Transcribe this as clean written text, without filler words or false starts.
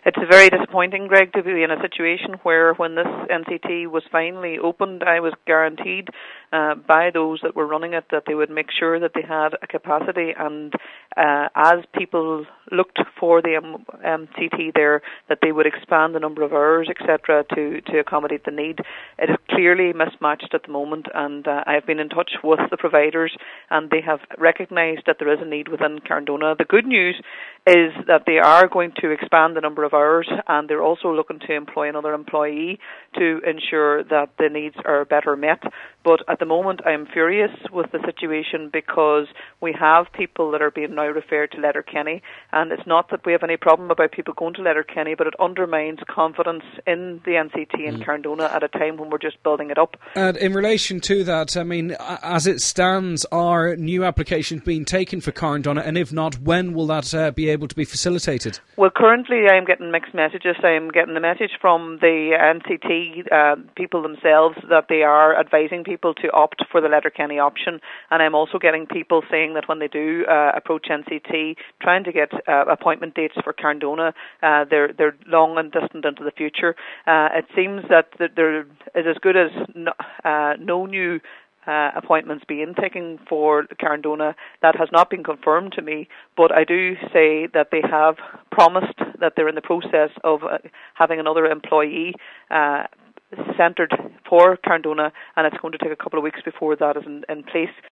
It's very disappointing, Greg, to be in a situation where when this NCT was finally opened, I was guaranteed by those that were running it that they would make sure that they had a capacity, and as people looked for the MCT there, that they would expand the number of hours, etc., to accommodate the need. It is clearly mismatched at the moment, and I have been in touch with the providers, and they have recognised that there is a need within Carndona. The good news is that they are going to expand the number of hours, and they're also looking to employ another employee to ensure that the needs are better met. But at the moment, I'm furious with the situation because we have people that are being now referred to Letterkenny, and it's not that we have any problem about people going to Letterkenny, but it undermines confidence in the NCT in Carndona at a time when we're just building it up. And in relation to that, I mean, as it stands, are new applications being taken for Carndona, and if not, when will that be able to be facilitated? Well, currently I'm getting mixed messages. I'm getting a message from the NCT people themselves that they are advising people to opt for the Letterkenny option, and I'm also getting people saying that when they do approach NCT, trying to get appointment dates for Carndona, they're long and distant into the future. It seems that there is as good as no new appointments being taken for Carndona. That has not been confirmed to me, but I do say that they have promised that they're in the process of having another employee centred for Carndona, and it's going to take a couple of weeks before that is in place.